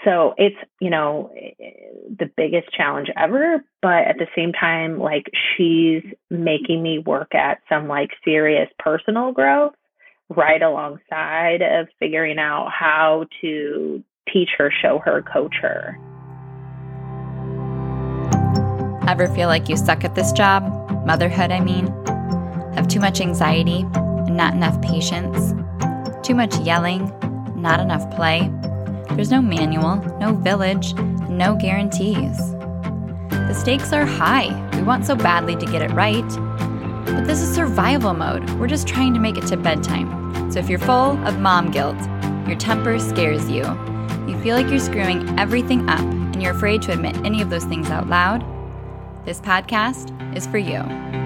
So it's, the biggest challenge ever, but at the same time, like she's making me work at some like serious personal growth right alongside of figuring out how to teach her, show her, coach her. Ever feel like you suck at this job? Motherhood, I mean. Have too much anxiety and not enough patience? Too much yelling, not enough play? There's no manual, no village, no guarantees. The stakes are high. We want so badly to get it right. But this is survival mode. We're just trying to make it to bedtime. So if you're full of mom guilt, your temper scares you, you feel like you're screwing everything up, and you're afraid to admit any of those things out loud, this podcast is for you.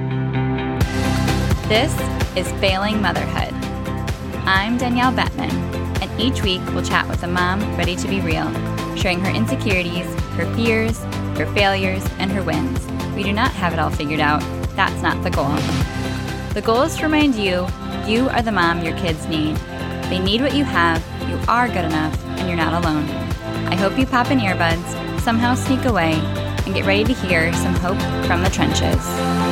This is Failing Motherhood. I'm Danielle Bettman, and each week we'll chat with a mom ready to be real, sharing her insecurities, her fears, her failures, and her wins. We do not have it all figured out. That's not the goal. The goal is to remind you, you are the mom your kids need. They need what you have, you are good enough, and you're not alone. I hope you pop in earbuds, somehow sneak away, and get ready to hear some hope from the trenches.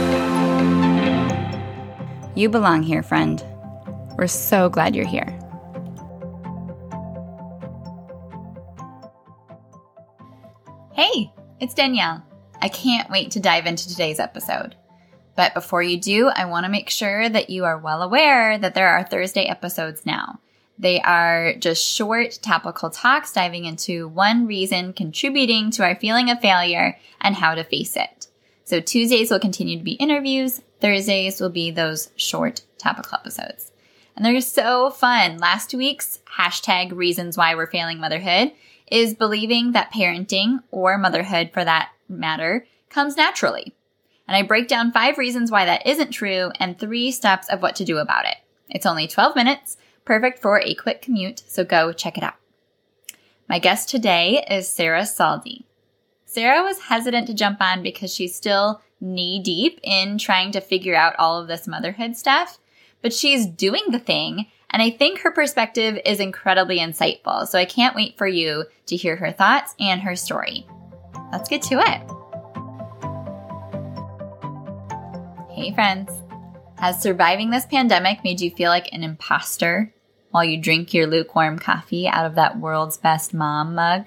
You belong here, friend. We're so glad you're here. Hey, it's Danielle. I can't wait to dive into today's episode. But before you do, I want to make sure that you are well aware that there are Thursday episodes now. They are just short, topical talks diving into one reason contributing to our feeling of failure and how to face it. So Tuesdays will continue to be interviews. Thursdays will be those short, topical episodes. And they're so fun. Last week's hashtag reasons why we're failing motherhood is believing that parenting, or motherhood for that matter, comes naturally. And I break down 5 reasons why that isn't true and 3 steps of what to do about it. It's only 12 minutes, perfect for a quick commute, so go check it out. My guest today is Sarah Saldi. Sarah was hesitant to jump on because she's still knee-deep in trying to figure out all of this motherhood stuff, but she's doing the thing, and I think her perspective is incredibly insightful, so I can't wait for you to hear her thoughts and her story. Let's get to it. Hey friends. Has surviving this pandemic made you feel like an imposter while you drink your lukewarm coffee out of that world's best mom mug?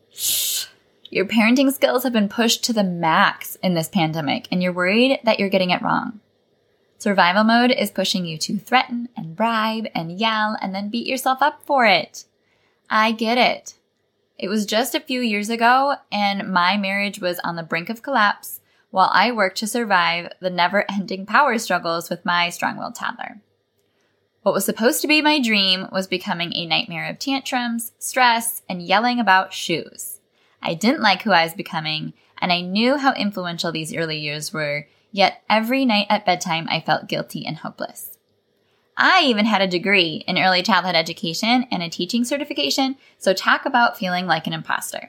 Your parenting skills have been pushed to the max in this pandemic, and you're worried that you're getting it wrong. Survival mode is pushing you to threaten and bribe and yell and then beat yourself up for it. I get it. It was just a few years ago, and my marriage was on the brink of collapse while I worked to survive the never-ending power struggles with my strong-willed toddler. What was supposed to be my dream was becoming a nightmare of tantrums, stress, and yelling about shoes. I didn't like who I was becoming, and I knew how influential these early years were, yet every night at bedtime I felt guilty and hopeless. I even had a degree in early childhood education and a teaching certification, so talk about feeling like an imposter.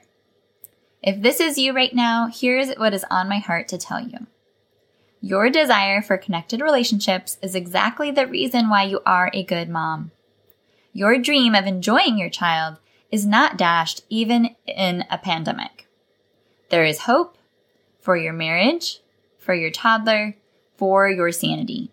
If this is you right now, here's what is on my heart to tell you. Your desire for connected relationships is exactly the reason why you are a good mom. Your dream of enjoying your child is not dashed even in a pandemic. There is hope for your marriage, for your toddler, for your sanity.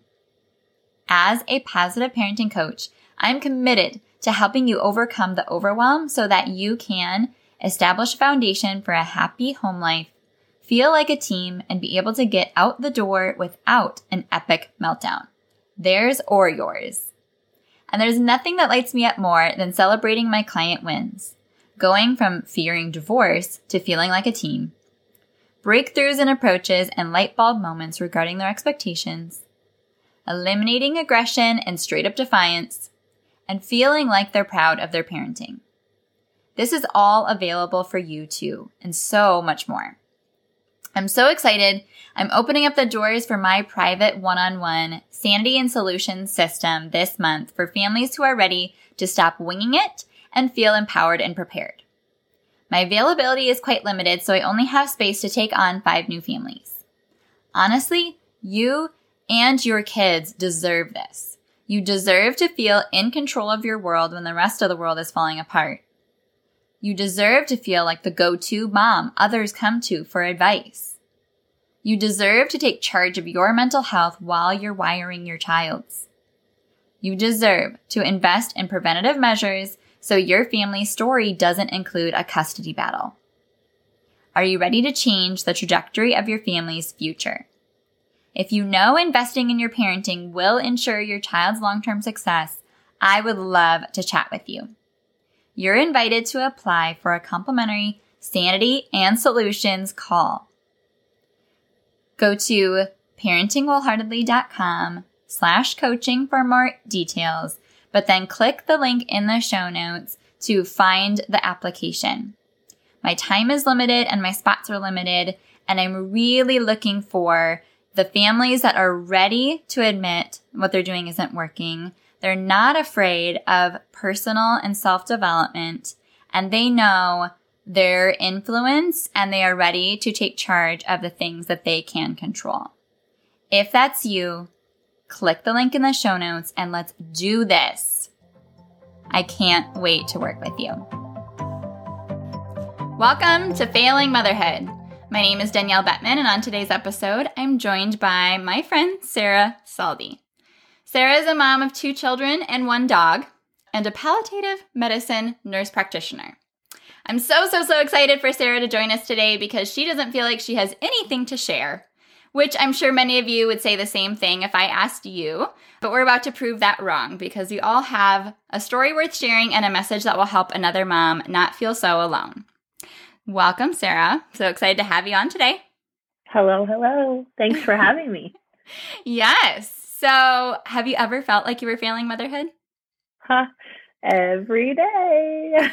As a positive parenting coach, I'm committed to helping you overcome the overwhelm so that you can establish a foundation for a happy home life, feel like a team, and be able to get out the door without an epic meltdown. Theirs or yours. And there's nothing that lights me up more than celebrating my client wins. Going from fearing divorce to feeling like a team. Breakthroughs in approaches and light bulb moments regarding their expectations. Eliminating aggression and straight up defiance. And feeling like they're proud of their parenting. This is all available for you too, and so much more. I'm so excited. I'm opening up the doors for my private one-on-one Sanity and Solutions system this month for families who are ready to stop winging it and feel empowered and prepared. My availability is quite limited, so I only have space to take on 5 new families. Honestly, you and your kids deserve this. You deserve to feel in control of your world when the rest of the world is falling apart. You deserve to feel like the go-to mom others come to for advice. You deserve to take charge of your mental health while you're wiring your child's. You deserve to invest in preventative measures so your family's story doesn't include a custody battle. Are you ready to change the trajectory of your family's future? If you know investing in your parenting will ensure your child's long-term success, I would love to chat with you. You're invited to apply for a complimentary Sanity and Solutions call. Go to parentingwholeheartedly.com/coaching for more details, but then click the link in the show notes to find the application. My time is limited and my spots are limited, and I'm really looking for the families that are ready to admit what they're doing isn't working. They're not afraid of personal and self-development, and they know their influence and they are ready to take charge of the things that they can control. If that's you, click the link in the show notes and let's do this. I can't wait to work with you. Welcome to Failing Motherhood. My name is Danielle Bettman, and on today's episode, I'm joined by my friend Sarah Saldi. Sarah is a mom of 2 children and 1 dog, and a palliative medicine nurse practitioner. I'm so excited for Sarah to join us today because she doesn't feel like she has anything to share, which I'm sure many of you would say the same thing if I asked you, but we're about to prove that wrong because we all have a story worth sharing and a message that will help another mom not feel so alone. Welcome, Sarah. So excited to have you on today. Hello. Thanks for having me. Yes. So have you ever felt like you were failing motherhood? Every day.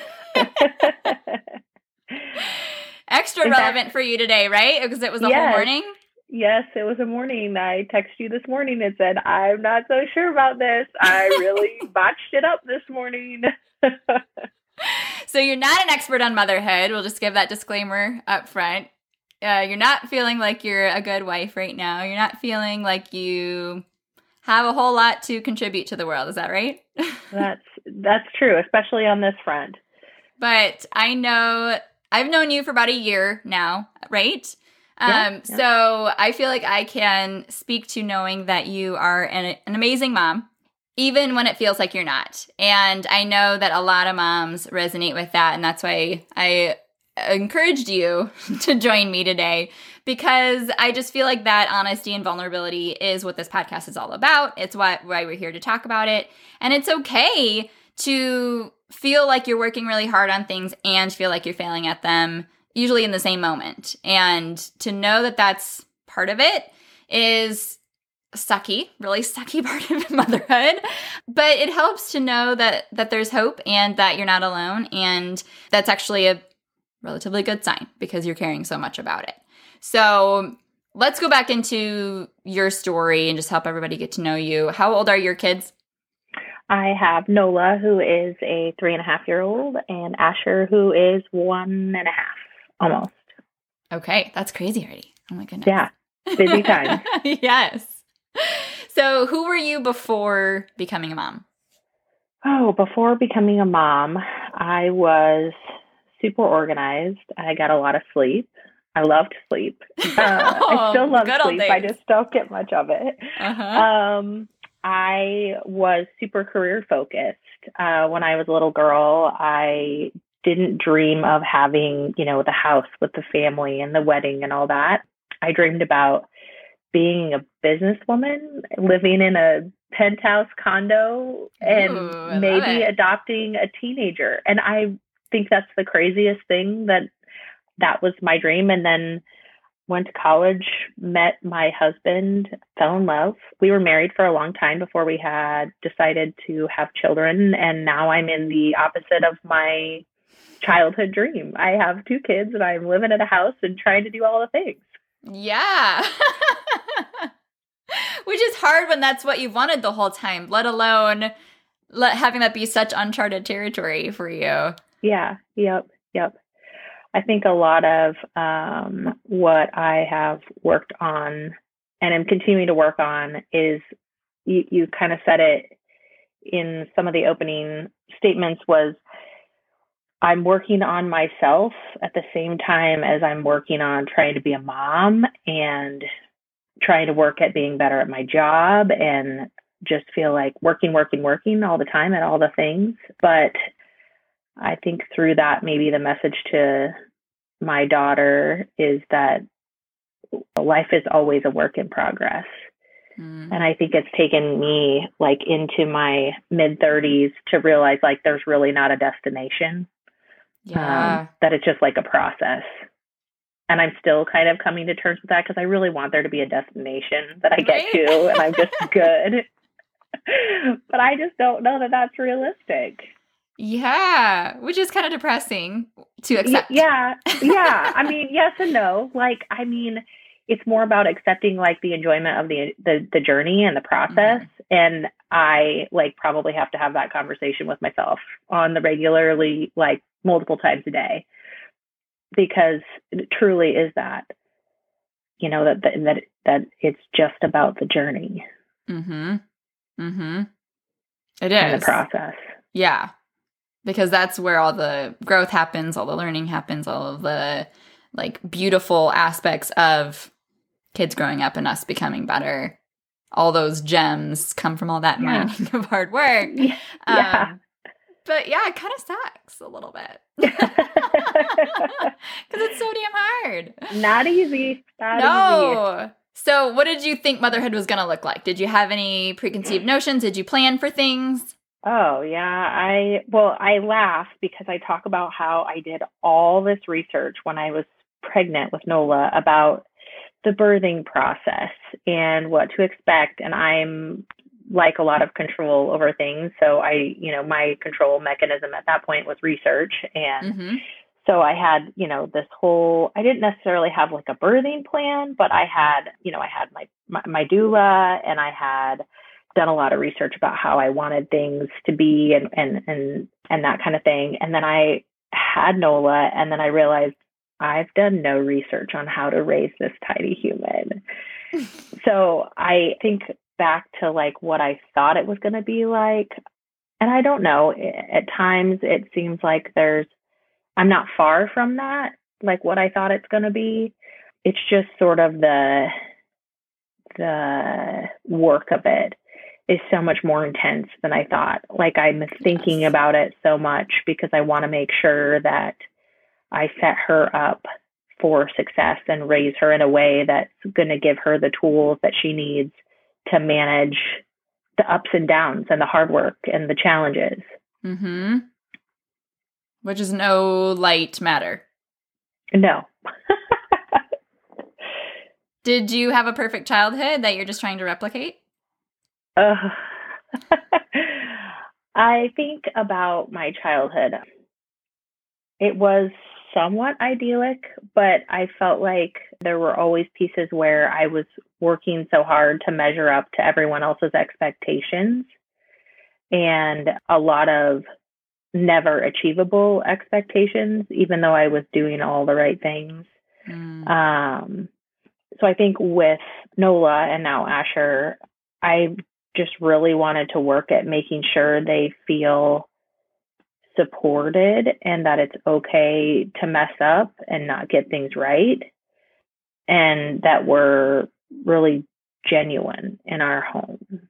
Extra relevant for you today, right? Because it was a whole morning? Yes, it was a morning. I texted you this morning and said, I'm not so sure about this. I really botched it up this morning. So you're not an expert on motherhood. We'll just give that disclaimer up front. You're not feeling like you're a good wife right now. You're not feeling like you have a whole lot to contribute to the world. Is that right? That's true, especially on this front. But I know I've known you for about a year now, right? Yeah. So I feel like I can speak to knowing that you are an amazing mom, even when it feels like you're not. And I know that a lot of moms resonate with that. And that's why I encouraged you to join me today, because I just feel like that honesty and vulnerability is what this podcast is all about. It's why we're here to talk about it. And it's okay to feel like you're working really hard on things and feel like you're failing at them, usually in the same moment. And to know that that's part of it is really sucky part of motherhood. But it helps to know that there's hope and that you're not alone. And that's actually a relatively good sign because you're caring so much about it. So let's go back into your story and just help everybody get to know you. How old are your kids? I have Nola, who is a 3.5-year-old, and Asher, who is 1.5, almost. Okay, that's crazy already. Oh my goodness. Yeah, busy time. Yes. So who were you before becoming a mom? Oh, before becoming a mom, I was super organized. I got a lot of sleep. I love to sleep. I still love sleep. I just don't get much of it. I was super career focused. When I was a little girl, I didn't dream of having, the house with the family and the wedding and all that. I dreamed about being a businesswoman, living in a penthouse condo, and maybe adopting a teenager. And I think that's the craziest thing, that was my dream. And then went to college, met my husband, fell in love. We were married for a long time before we had decided to have children. And now I'm in the opposite of my childhood dream. I have 2 kids and I'm living at a house and trying to do all the things. Yeah. Which is hard when that's what you've wanted the whole time, let alone having that be such uncharted territory for you. Yeah. Yep. I think a lot of what I have worked on and am continuing to work on is, you kind of said it in some of the opening statements, was I'm working on myself at the same time as I'm working on trying to be a mom and trying to work at being better at my job and just feel like working all the time at all the things. But I think through that, maybe the message to my daughter is that life is always a work in progress. And I think it's taken me like into my mid 30s to realize like there's really not a destination. Yeah. That it's just like a process. And I'm still kind of coming to terms with that because I really want there to be a destination that I get to and I'm just good. But I just don't know that that's realistic. Yeah, which is kind of depressing to accept. Yeah. I mean, yes and no. Like, I mean, it's more about accepting like the enjoyment of the journey and the process. And I like probably have to have that conversation with myself on the regularly, like multiple times a day, because it truly is that, you know, that it's just about the journey. It is. And the process. Yeah. Because that's where all the growth happens, all the learning happens, all of the like beautiful aspects of kids growing up and us becoming better. All those gems come from all that mining of hard work. Yeah. But yeah, it kind of sucks a little bit. Because it's so damn hard. Not easy. No. So what did you think motherhood was going to look like? Did you have any preconceived notions? Did you plan for things? Oh, yeah. I laugh because I talk about how I did all this research when I was pregnant with Nola about the birthing process and what to expect. And I'm like a lot of control over things. So my control mechanism at that point was research. And so I had, this whole, I didn't necessarily have like a birthing plan, but I had my doula, and I had done a lot of research about how I wanted things to be and that kind of thing. And then I had Nola, and then I realized I've done no research on how to raise this tiny human. So I think back to like what I thought it was going to be like. And I don't know, at times it seems like I'm not far from that, like what I thought it's going to be. It's just sort of the work of it is so much more intense than I thought. Like I'm thinking about it so much because I want to make sure that I set her up for success and raise her in a way that's going to give her the tools that she needs to manage the ups and downs and the hard work and the challenges. Which is no light matter. No. Did you have a perfect childhood that you're just trying to replicate? I think about my childhood. It was somewhat idyllic, but I felt like there were always pieces where I was working so hard to measure up to everyone else's expectations, and a lot of never achievable expectations, even though I was doing all the right things. So I think with Nola and now Asher, I just really wanted to work at making sure they feel supported and that it's okay to mess up and not get things right, and that we're really genuine in our home.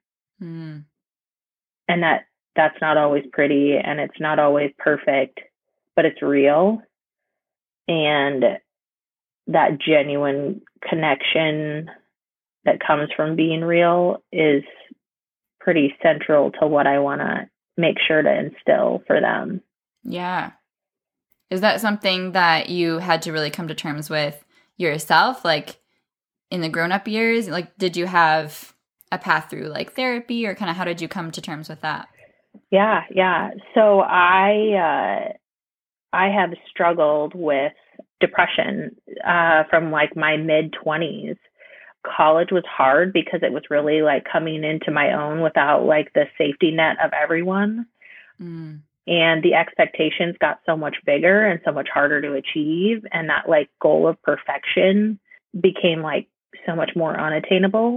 And that's not always pretty and it's not always perfect, but it's real. And that genuine connection that comes from being real is pretty central to what I want to make sure to instill for them. Yeah. Is that something that you had to really come to terms with yourself, like in the grown-up years? Like, did you have a path through like therapy, or kind of how did you come to terms with that? Yeah. So I have struggled with depression from like my mid-20s. College was hard because it was really like coming into my own without like the safety net of everyone. And the expectations got so much bigger and so much harder to achieve. And that like goal of perfection became like so much more unattainable.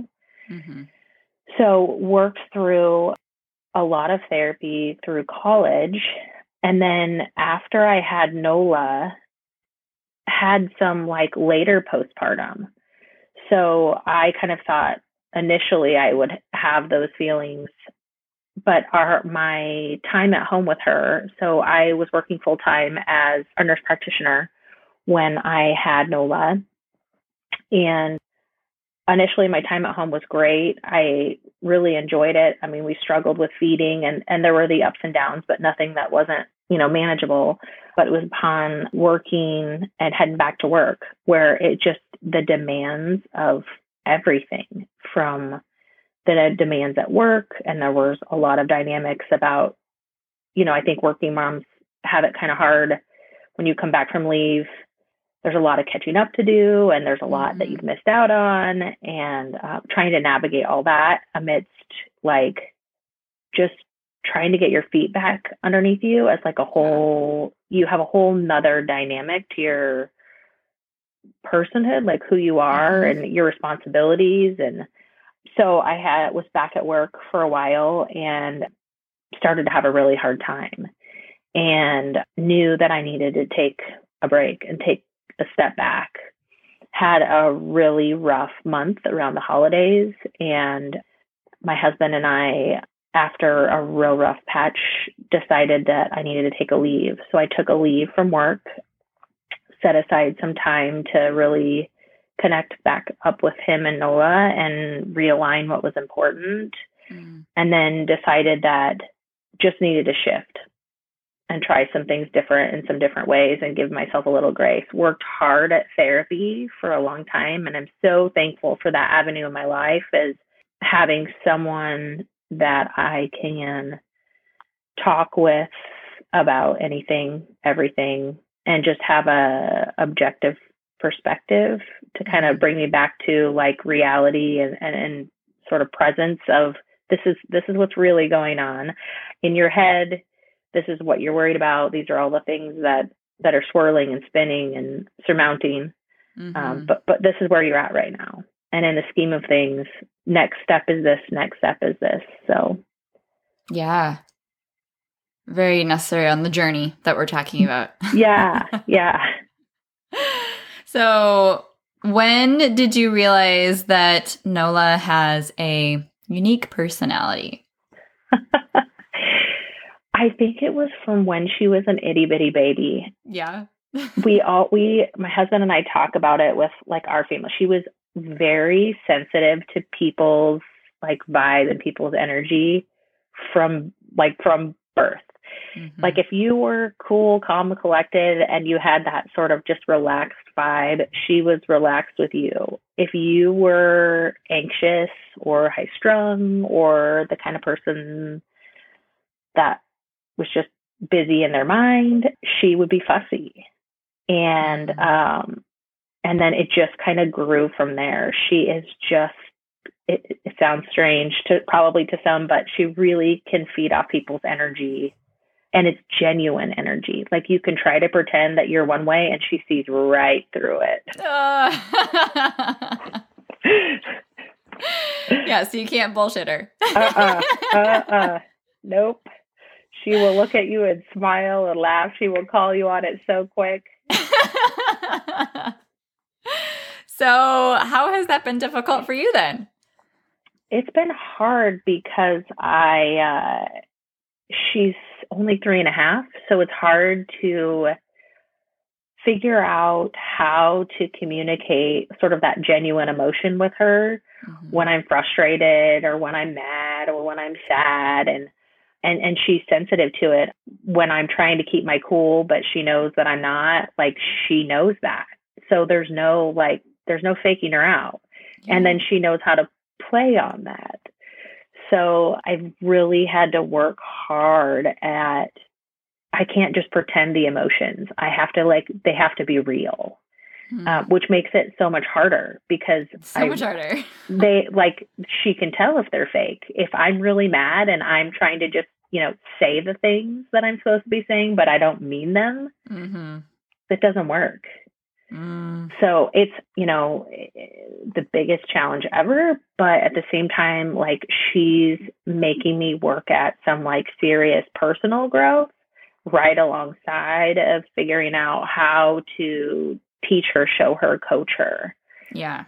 So worked through a lot of therapy through college. And then after I had Nola, had some like later postpartum. So I kind of thought initially I would have those feelings, but my time at home with her, so I was working full time as a nurse practitioner when I had Nola. And initially my time at home was great. I really enjoyed it. I mean, we struggled with feeding and there were the ups and downs, but nothing that wasn't, manageable. But it was upon working and heading back to work where it just, the demands of everything from the demands at work. And there was a lot of dynamics about, I think working moms have it kind of hard when you come back from leave. There's a lot of catching up to do, and there's a lot that you've missed out on, and trying to navigate all that amidst like just trying to get your feet back underneath you as like you have a whole nother dynamic to your personhood, like who you are and your responsibilities. And so I was back at work for a while and started to have a really hard time and knew that I needed to take a break and take a step back. Had a really rough month around the holidays, and my husband and I, after a real rough patch, decided that I needed to take a leave. So I took a leave from work, set aside some time to really connect back up with him and Noah and realign what was important, and then decided that just needed to shift and try some things different in some different ways and give myself a little grace. Worked hard at therapy for a long time, and I'm so thankful for that avenue in my life, as having someone that I can talk with about anything, everything, and just have a objective perspective to kind of bring me back to like reality and sort of presence of this is what's really going on in your head. This is what you're worried about. These are all the things that are swirling and spinning and surmounting. But this is where you're at right now. And in the scheme of things, next step is this, next step is this. So. Yeah. Very necessary on the journey that we're talking about. Yeah. So when did you realize that Nola has a unique personality? I think it was from when she was an itty bitty baby. Yeah. My husband and I talk about it with like our family. She was very sensitive to people's like vibe and people's energy from birth. Like if you were cool, calm, and collected, and you had that sort of just relaxed vibe, she was relaxed with you. If you were anxious or high strung or the kind of person that was just busy in their mind, she would be fussy. And then it just kind of grew from there. She is just, it sounds strange to some, but she really can feed off people's energy, and it's genuine energy. Like you can try to pretend that you're one way and she sees right through it. Yeah, so you can't bullshit her. Nope. She will look at you and smile and laugh. She will call you on it so quick. So how has that been difficult for you then? It's been hard because she's only 3.5, so it's hard to figure out how to communicate sort of that genuine emotion with her when I'm frustrated or when I'm mad or when I'm sad, and she's sensitive to it when I'm trying to keep my cool, but she knows that I'm not. Like she knows that. So there's no faking her out. Yeah. And then she knows how to play on that. So I've really had to work hard at, I can't just pretend the emotions. I have to they have to be real, which makes it so much harder because much harder. She can tell if they're fake. If I'm really mad and I'm trying to just, say the things that I'm supposed to be saying, but I don't mean them, it doesn't work. So it's, the biggest challenge ever, but at the same time, like she's making me work at some like serious personal growth, right alongside of figuring out how to teach her, show her, coach her. Yeah.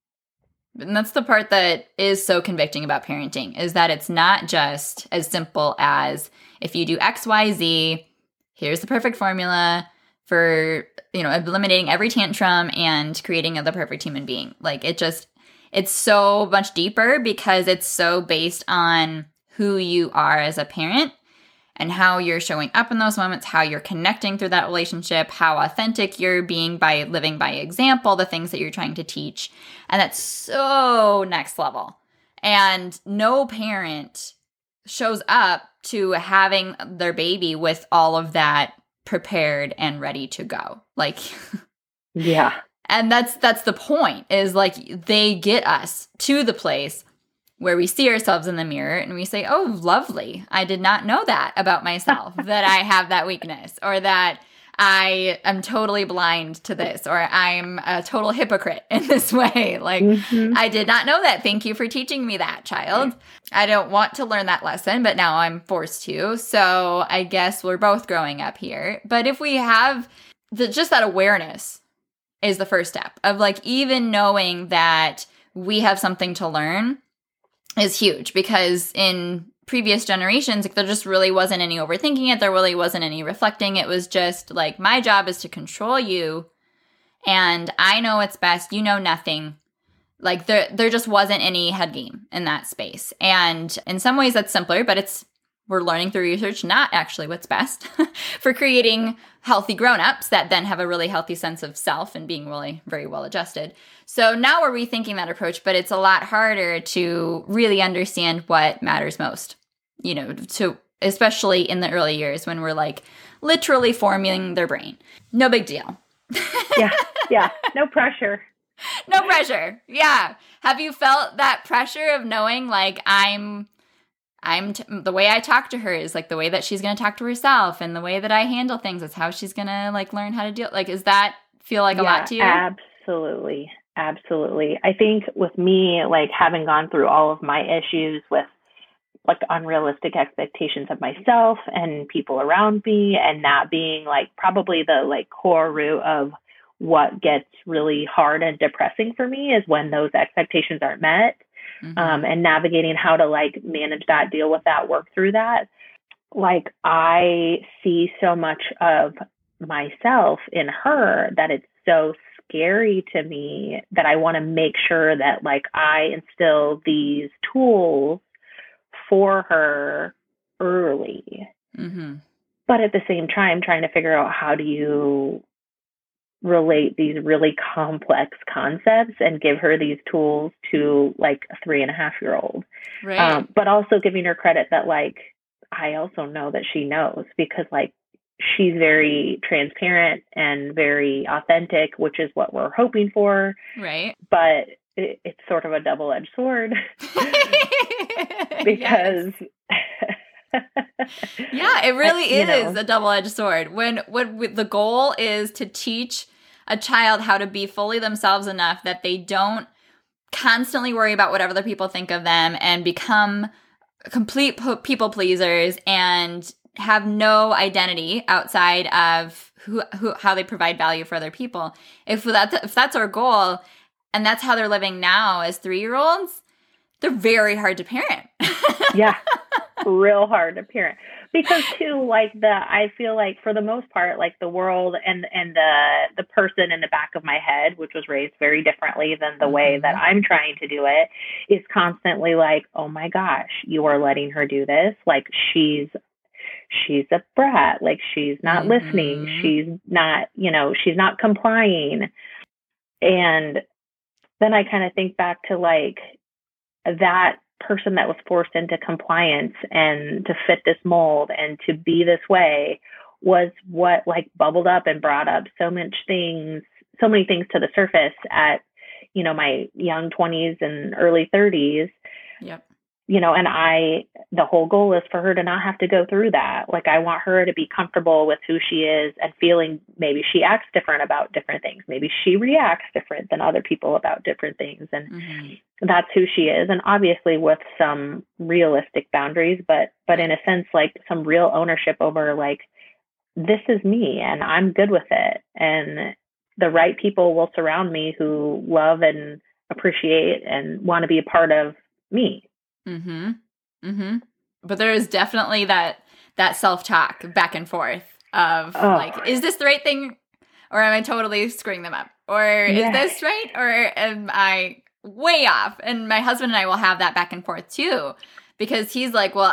And that's the part that is so convicting about parenting, is that it's not just as simple as if you do X, Y, Z, here's the perfect formula for, eliminating every tantrum and creating the perfect human being. Like it's so much deeper because it's so based on who you are as a parent and how you're showing up in those moments, how you're connecting through that relationship, how authentic you're being by living by example, the things that you're trying to teach. And that's so next level. And no parent shows up to having their baby with all of that prepared and ready to go. Like, yeah. And that's the point, is like they get us to the place where we see ourselves in the mirror and we say, oh, lovely. I did not know that about myself, that I have that weakness, or that I am totally blind to this, or I'm a total hypocrite in this way. Like, I did not know that. Thank you for teaching me that, child. I don't want to learn that lesson, but now I'm forced to. So I guess we're both growing up here. But if we have just that awareness is the first step of like even knowing that we have something to learn is huge, because in previous generations, like, there just really wasn't any overthinking it. There really wasn't any reflecting. It was just like, my job is to control you, and I know what's best. You know nothing. Like there just wasn't any head game in that space. And in some ways that's simpler, but we're learning through research not actually what's best for creating healthy grown-ups that then have a really healthy sense of self and being really very well adjusted. So now we're rethinking that approach, but it's a lot harder to really understand what matters most, especially in the early years when we're like literally forming their brain. No big deal. Yeah. No pressure. No pressure. Yeah. Have you felt that pressure of knowing like the way I talk to her is like the way that she's going to talk to herself, and the way that I handle things is how she's going to like learn how to deal. Like, does that feel like a lot to you? Absolutely. Absolutely. I think with me, like having gone through all of my issues with like unrealistic expectations of myself and people around me, and that being like probably the like core root of what gets really hard and depressing for me is when those expectations aren't met. And navigating how to like manage that, deal with that, work through that. Like I see so much of myself in her that it's so scary to me that I want to make sure that like I instill these tools for her early. But at the same time, trying to figure out how do you relate these really complex concepts and give her these tools to like a 3.5-year-old. Right. But also giving her credit that like, I also know that she knows, because like she's very transparent and very authentic, which is what we're hoping for. Right. But it's sort of a double-edged sword because yeah, it really is a double-edged sword. When the goal is to teach a child how to be fully themselves enough that they don't constantly worry about what other people think of them and become complete people pleasers and have no identity outside of how they provide value for other people. If that's our goal, and that's how they're living now as 3-year-olds, they're very hard to parent. Yeah, real hard to parent. Because too, like I feel like for the most part, like the world and the person in the back of my head, which was raised very differently than the way that I'm trying to do it, is constantly like, oh my gosh, you are letting her do this. Like she's a brat. Like she's not listening. She's not, she's not complying. And then I kind of think back to like that person that was forced into compliance and to fit this mold and to be this way was what like bubbled up and brought up so many things to the surface at, my young 20s and early 30s. Yep. And the whole goal is for her to not have to go through that. Like I want her to be comfortable with who she is and feeling maybe she acts different about different things. Maybe she reacts different than other people about different things. And that's who she is. And obviously with some realistic boundaries, but in a sense, like some real ownership over like this is me and I'm good with it. And the right people will surround me who love and appreciate and want to be a part of me. Mm-hmm. Mm-hmm. But there is definitely that self-talk back and forth of like, is this the right thing? Or am I totally screwing them up? Or is this right? Or am I way off? And my husband and I will have that back and forth too. Because he's like, well,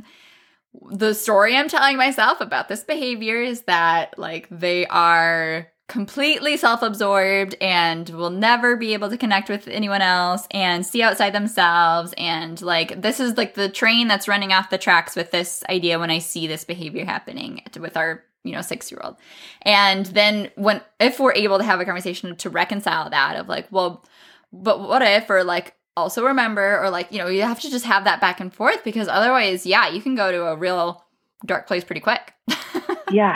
the story I'm telling myself about this behavior is that like they are completely self-absorbed and will never be able to connect with anyone else and see outside themselves. And like, this is like the train that's running off the tracks with this idea when I see this behavior happening with our 6-year-old. And then if we're able to have a conversation to reconcile that of like, well, but what if, or like, also remember, or like, you have to just have that back and forth, because otherwise, you can go to a real dark place pretty quick. Yeah.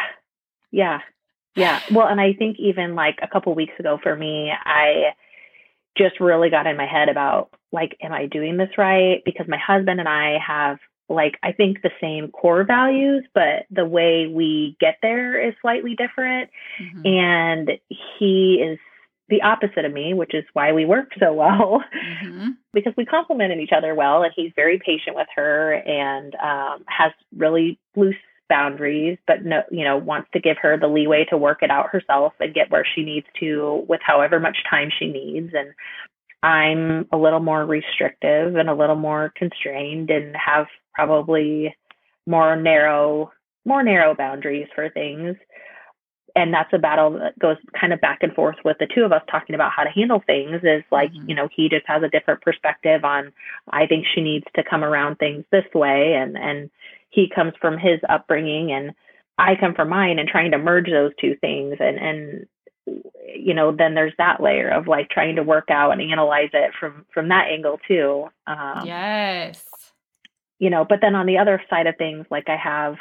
Well, and I think even like a couple weeks ago for me, I just really got in my head about like, am I doing this right? Because my husband and I have like, I think the same core values, but the way we get there is slightly different. Mm-hmm. And he is the opposite of me, which is why we work so well, mm-hmm. because we complemented each other well. And he's very patient with her and has really loose boundaries, but wants to give her the leeway to work it out herself and get where she needs to with however much time she needs. And I'm a little more restrictive and a little more constrained and have probably more narrow boundaries for things. And that's a battle that goes kind of back and forth with the two of us talking about how to handle things is like, mm-hmm. He just has a different perspective on, I think she needs to come around things this way. And he comes from his upbringing and I come from mine, and trying to merge those two things. And then there's that layer of like trying to work out and analyze it from that angle too. Yes. But then on the other side of things, like I have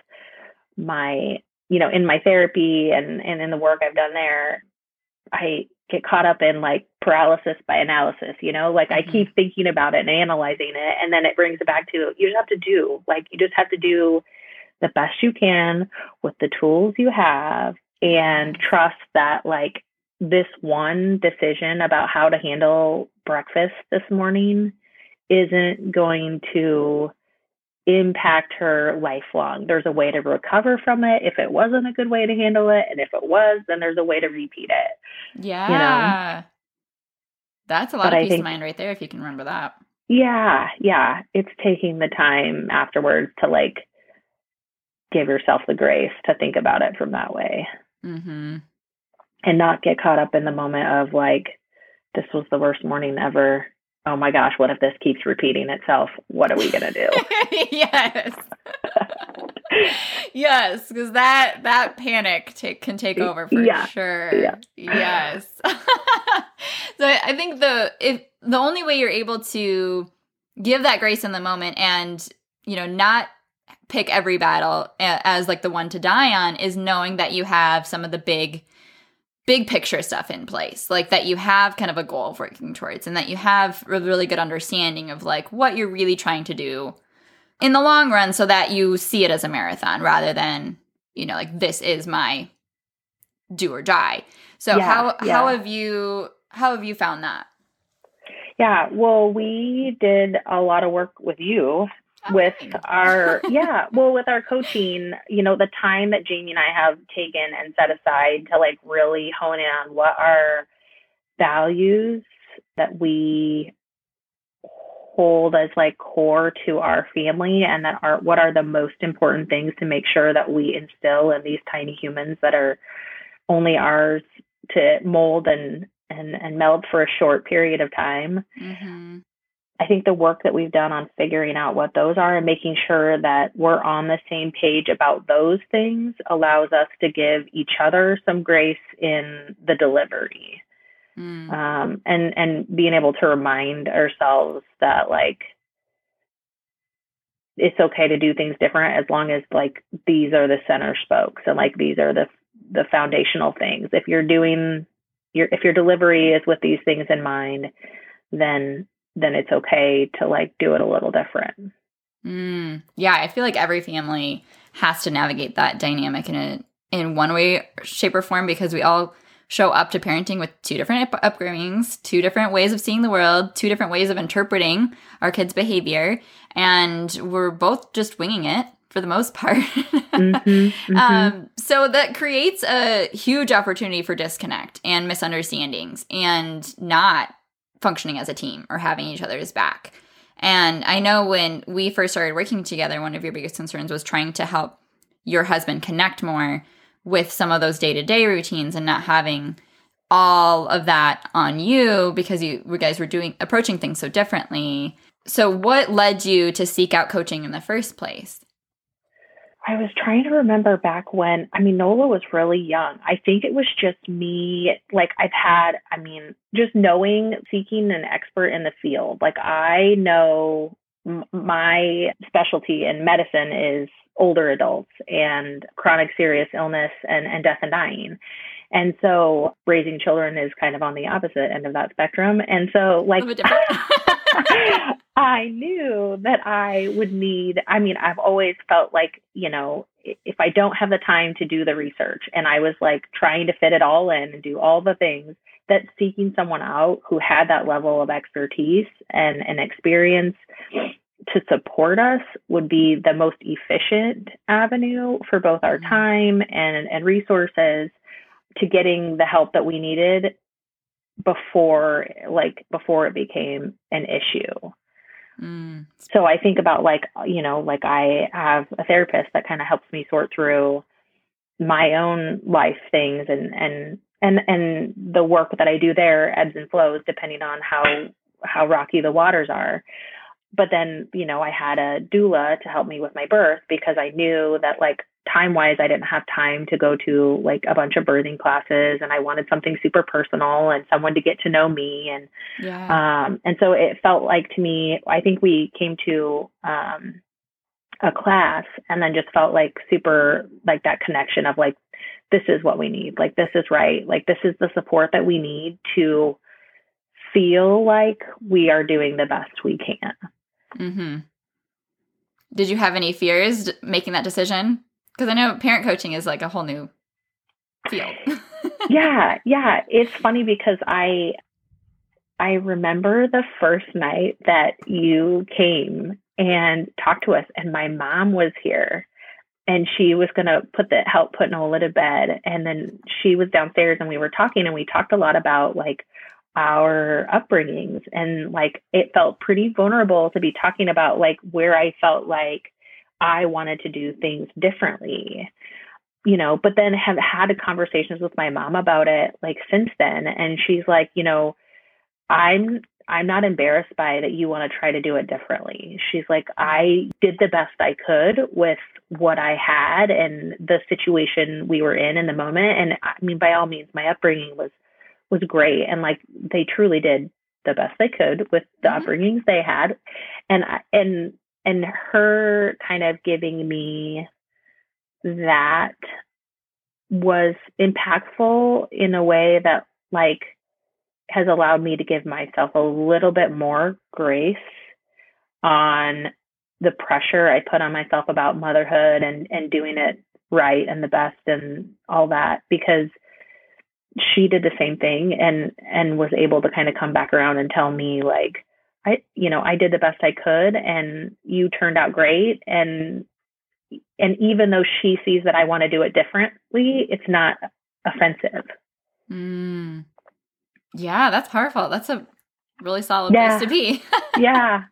my, in my therapy and in the work I've done there, I get caught up in like paralysis by analysis, like mm-hmm. I keep thinking about it and analyzing it. And then it brings it back to, you just have to do the best you can with the tools you have and trust that like this one decision about how to handle breakfast this morning isn't going to impact her lifelong. There's a way to recover from it if it wasn't a good way to handle it. And if it was, then there's a way to repeat it. Yeah. That's a lot of peace of mind right there if you can remember that. Yeah. It's taking the time afterwards to like give yourself the grace to think about it from that way. Mm-hmm. And not get caught up in the moment of like, this was the worst morning ever. Oh my gosh, what if this keeps repeating itself? What are we going to do? Yes. Yes, because that panic can take over for sure. Yeah. Yes. So I think the only way you're able to give that grace in the moment and, not pick every battle as like the one to die on is knowing that you have some of the big picture stuff in place, like that you have kind of a goal of working towards and that you have a really good understanding of like what you're really trying to do in the long run so that you see it as a marathon rather than, like this is my do or die. So how have you found that? Yeah, well, we did a lot of work with you with our, with our coaching, the time that Jamie and I have taken and set aside to like really hone in on what are values that we hold as like core to our family and what are the most important things to make sure that we instill in these tiny humans that are only ours to mold and meld for a short period of time. Mm-hmm. I think the work that we've done on figuring out what those are and making sure that we're on the same page about those things allows us to give each other some grace in the delivery. And being able to remind ourselves that like, it's okay to do things different as long as like, these are the center spokes and like, these are the foundational things. If you're doing if your delivery is with these things in mind, then it's okay to like do it a little different. Yeah, I feel like every family has to navigate that dynamic in in one way, shape, or form, because we all show up to parenting with two different upbringings, two different ways of seeing the world, two different ways of interpreting our kids' behavior, and we're both just winging it for the most part. So that creates a huge opportunity for disconnect and misunderstandings and not functioning as a team or having each other's back. And I know when we first started working together, one of your biggest concerns was trying to help your husband connect more with some of those day-to-day routines and not having all of that on you because you guys were approaching things so differently. So what led you to seek out coaching in the first place? I was trying to remember back when, Nola was really young. I think it was just me, like just knowing, seeking an expert in the field. Like I know my specialty in medicine is older adults and chronic serious illness and death and dying. And so raising children is kind of on the opposite end of that spectrum. And so like, I knew that I would need, I've always felt like, if I don't have the time to do the research and I was like trying to fit it all in and do all the things, that seeking someone out who had that level of expertise and experience to support us would be the most efficient avenue for both our time and resources to getting the help that we needed before it became an issue. So I think about like I have a therapist that kind of helps me sort through my own life things and the work that I do there ebbs and flows depending on how rocky the waters are. But then, I had a doula to help me with my birth because I knew that like time-wise, I didn't have time to go to like a bunch of birthing classes and I wanted something super personal and someone to get to know me. And so it felt like to me, I think we came to a class and then just felt like super like that connection of like, this is what we need. Like, this is right. Like, this is the support that we need to feel like we are doing the best we can. Mm-hmm. Did you have any fears making that decision? Because I know parent coaching is like a whole new field. Yeah. It's funny because I remember the first night that you came and talked to us and my mom was here and she was going to help put Nola to bed. And then she was downstairs and we were talking and we talked a lot about like our upbringings and like it felt pretty vulnerable to be talking about like where I felt like I wanted to do things differently, but then have had conversations with my mom about it like since then. And she's like, I'm not embarrassed by that you want to try to do it differently. She's like, I did the best I could with what I had and the situation we were in the moment. And by all means, my upbringing was great. And like, they truly did the best they could with the upbringings they had. And her kind of giving me that was impactful in a way that like has allowed me to give myself a little bit more grace on the pressure I put on myself about motherhood and doing it right and the best and all that, because she did the same thing and was able to kind of come back around and tell me like, I did the best I could and you turned out great. And even though she sees that I want to do it differently, it's not offensive. Yeah, that's powerful. That's a really solid place to be. Yeah.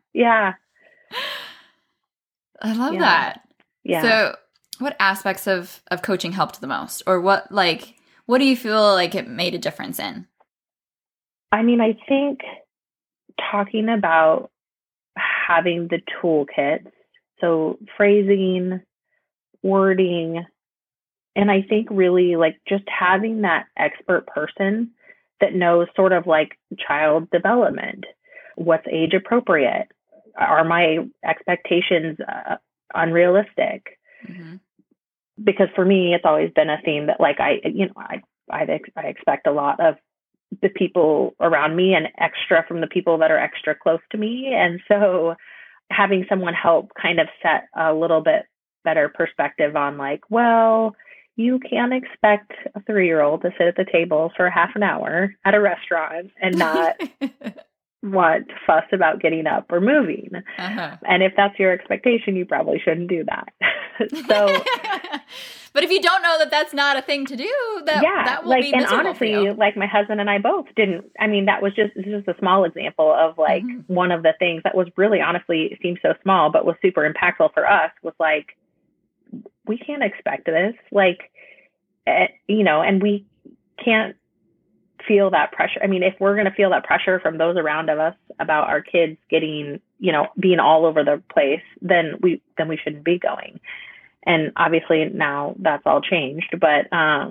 I love that. Yeah. So what aspects of coaching helped the most? Or what do you feel like it made a difference in? I think talking about having the toolkits, so phrasing, wording, and I think really like just having that expert person that knows sort of like child development, what's age appropriate, are my expectations unrealistic? Mm-hmm. Because for me, it's always been a theme that like I expect a lot of the people around me and extra from the people that are extra close to me. And so having someone help kind of set a little bit better perspective on like, well, you can't expect a 3-year-old to sit at the table for half an hour at a restaurant and not want to fuss about getting up or moving. Uh-huh. And if that's your expectation, you probably shouldn't do that. So, but if you don't know that that's not a thing to do, that will be miserable. And honestly, for you. like my husband and I both didn't. I mean, that was just a small example of like one of the things that was really honestly seemed so small, but was super impactful for us. Was like, we can't expect this, like, and we can't feel that pressure. I mean, if we're going to feel that pressure from those around us about our kids getting, being all over the place, then we shouldn't be going. And obviously now that's all changed, but,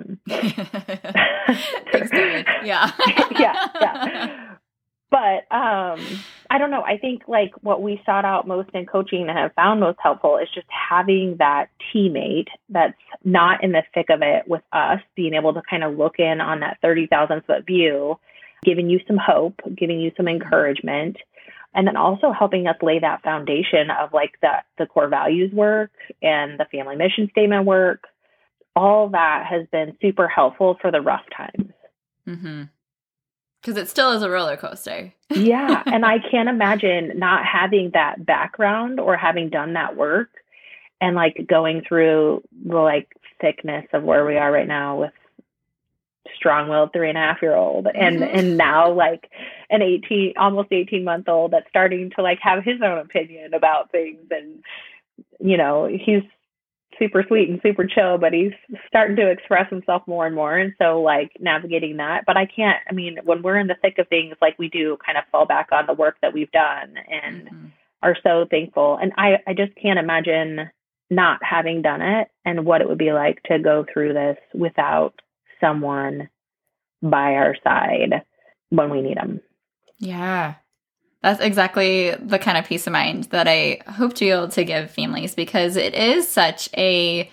Thanks, David. Yeah. yeah. But, I don't know. I think like what we sought out most in coaching and have found most helpful is just having that teammate that's not in the thick of it with us, being able to kind of look in on that 30,000 foot view, giving you some hope, giving you some encouragement, and then also helping us lay that foundation of like the core values work and the family mission statement work. All that has been super helpful for the rough times. Mm-hmm. Because it still is a roller coaster. Yeah. And I can't imagine not having that background or having done that work and like going through the like thickness of where we are right now with strong-willed 3.5-year-old and now like an almost 18-month-old that's starting to like have his own opinion about things. And, he's super sweet and super chill, but he's starting to express himself more and more. And so like navigating that, but when we're in the thick of things, like we do kind of fall back on the work that we've done and are so thankful. And I just can't imagine not having done it and what it would be like to go through this without someone by our side when we need them. Yeah. That's exactly the kind of peace of mind that I hope to be able to give families, because it is such a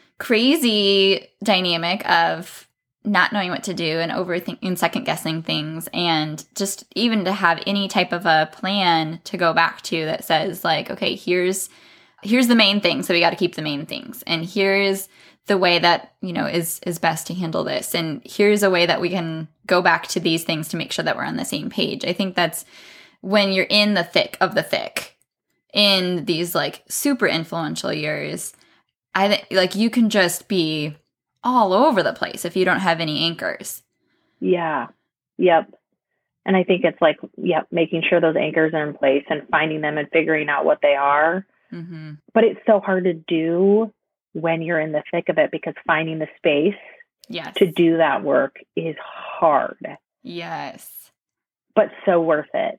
crazy dynamic of not knowing what to do and overthinking, second guessing things, and just even to have any type of a plan to go back to that says like, okay, here's the main thing. So we got to keep the main things. And here's the way that, is best to handle this. And here's a way that we can go back to these things to make sure that we're on the same page. I think that's when you're in the thick of the thick in these like super influential years, I think like you can just be all over the place if you don't have any anchors. Yeah. Yep. And I think it's like, making sure those anchors are in place and finding them and figuring out what they are. Mm-hmm. But it's so hard to do when you're in the thick of it, because finding the space to do that work is hard. Yes. But so worth it.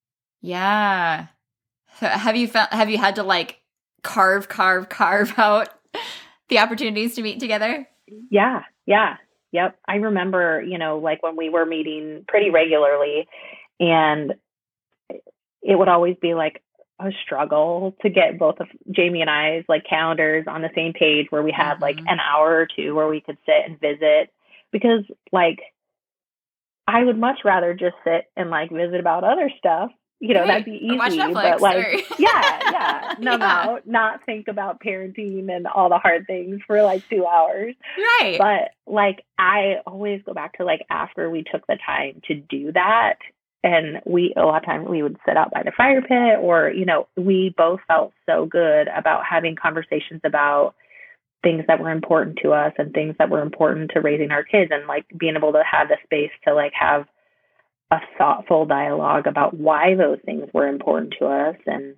Yeah. So have you had to like carve out the opportunities to meet together? Yeah. Yep. I remember, like when we were meeting pretty regularly, and it would always be like a struggle to get both of Jamie and I's like calendars on the same page where we had like an hour or two where we could sit and visit, because like I would much rather just sit and like visit about other stuff. That'd be easy, but like, not think about parenting and all the hard things for like 2 hours. Right. But like, I always go back to like after we took the time to do that, and a lot of times we would sit out by the fire pit, or, we both felt so good about having conversations about things that were important to us and things that were important to raising our kids, and like being able to have the space to like have a thoughtful dialogue about why those things were important to us, and,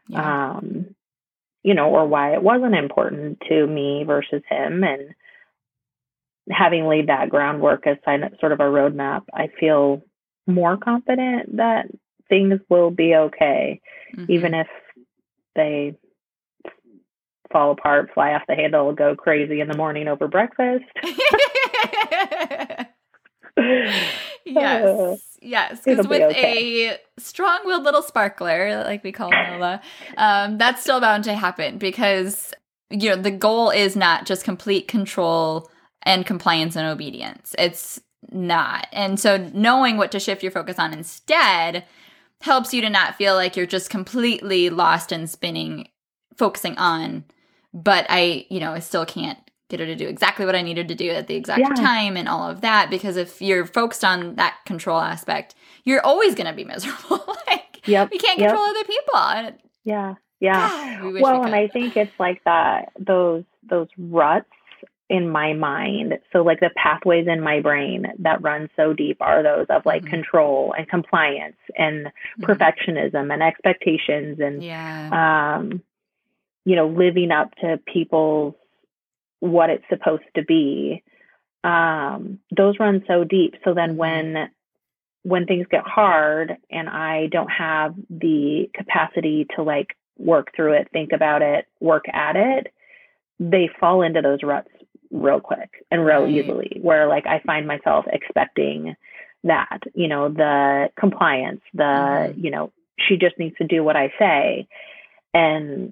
or why it wasn't important to me versus him. And having laid that groundwork as sort of a roadmap, I feel more confident that things will be okay, even if they fall apart, fly off the handle, go crazy in the morning over breakfast. Yes, because with a strong-willed little sparkler, like we call Nola, that's still bound to happen, because the goal is not just complete control and compliance and obedience. It's not. And so knowing what to shift your focus on instead helps you to not feel like you're just completely lost and spinning, focusing on, but I still can't get her to do exactly what I needed to do at the exact Yeah. time and all of that. Because if you're focused on that control aspect, you're always going to be miserable. Like, Yep. we can't control other people. And Yeah. Yeah. God, we wish Well, we and could. I think it's like that, those ruts in my mind. So like the pathways in my brain that run so deep are those of like Mhm. control and compliance and Mhm. perfectionism and expectations and, Yeah. you know, living up to people's what it's supposed to be. Those run so deep. So then Mhm. when things get hard and I don't have the capacity to like work through it, think about it, work at it, they fall into those ruts real quick and real Right. easily, where like I find myself expecting that, you know, the compliance, the, Mhm. you know, she just needs to do what I say. And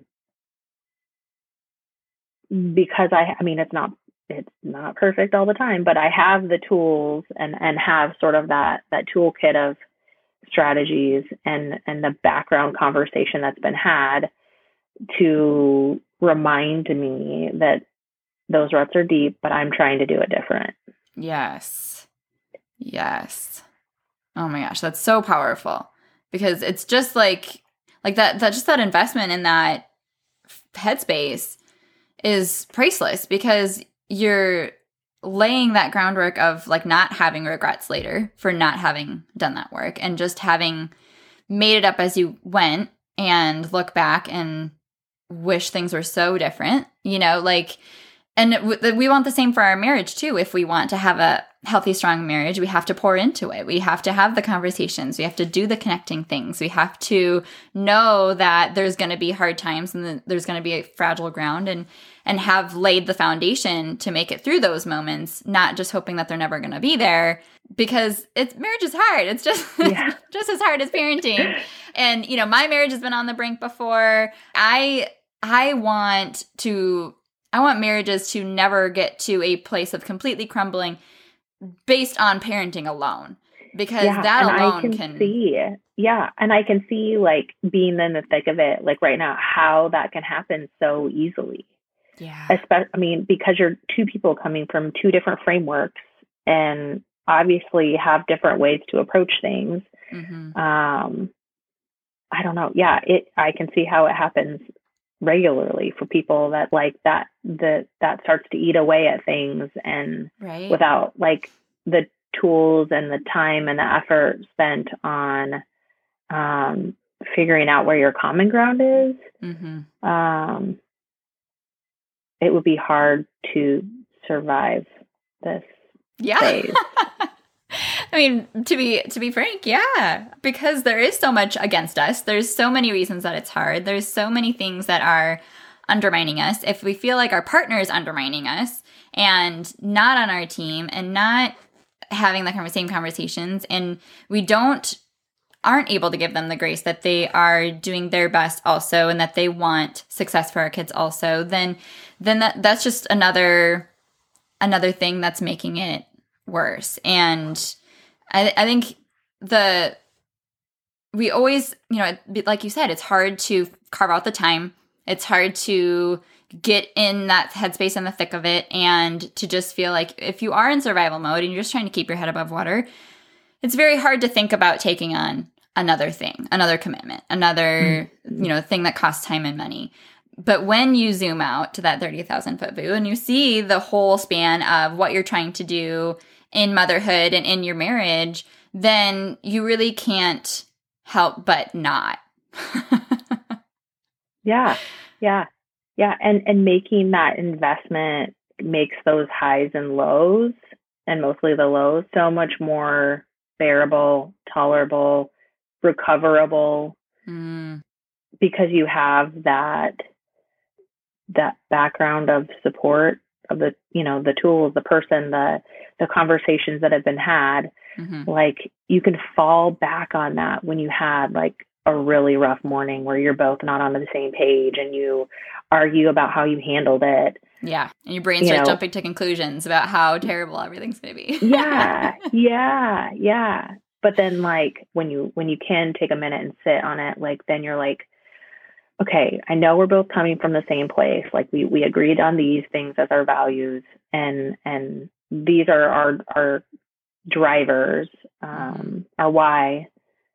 because I mean, it's not perfect all the time, but I have the tools and have sort of that toolkit of strategies and the background conversation that's been had to remind me that those ruts are deep, but I'm trying to do it different. Yes. Yes. Oh my gosh, that's so powerful, because it's just like that investment in that headspace is priceless, because you're laying that groundwork of like not having regrets later for not having done that work, and just having made it up as you went and look back and wish things were so different, you know, like. And we want the same for our marriage too. If we want to have a healthy, strong marriage, we have to pour into it. We have to have the conversations. We have to do the connecting things. We have to know that there's going to be hard times and there's going to be a fragile ground, and have laid the foundation to make it through those moments, not just hoping that they're never going to be there, because marriage is hard. It's just, Yeah. just as hard as parenting. And, you know, my marriage has been on the brink before. I want marriages to never get to a place of completely crumbling based on parenting alone, because that alone and I can see like being in the thick of it, like right now, how that can happen so easily. Yeah. Especially, I mean, because you're two people coming from two different frameworks and obviously have different ways to approach things. Mm-hmm. I don't know. Yeah, I can see how it happens regularly for people that like that starts to eat away at things, and Right. without like the tools and the time and the effort spent on figuring out where your common ground is, Mm-hmm. it would be hard to survive this phase. I mean, to be frank, yeah, because there is so much against us. There's so many reasons that it's hard. There's so many things that are undermining us. If we feel like our partner is undermining us and not on our team and not having the same conversations, and we aren't able to give them the grace that they are doing their best also, and that they want success for our kids also, then that's just another thing that's making it worse. And I think we always, you know, like you said, it's hard to carve out the time. It's hard to get in that headspace in the thick of it, and to just feel like if you are in survival mode and you're just trying to keep your head above water, it's very hard to think about taking on another thing, another commitment, another, you know, thing that costs time and money. But when you zoom out to that 30,000 foot view and you see the whole span of what you're trying to do in motherhood and in your marriage, then you really can't help but not. Yeah. And making that investment makes those highs and lows, and mostly the lows, so much more bearable, tolerable, recoverable, because you have that background of support of the, you know, the tools, the person, the conversations that have been had. Mm-hmm. Like you can fall back on that when you had like a really rough morning where you're both not on the same page and you argue about how you handled it. Yeah. And your brain starts jumping to conclusions about how terrible everything's going to be. Yeah. But then like when you can take a minute and sit on it, like then you're like, okay, I know we're both coming from the same place. Like we agreed on these things as our values, and these are our drivers, our why.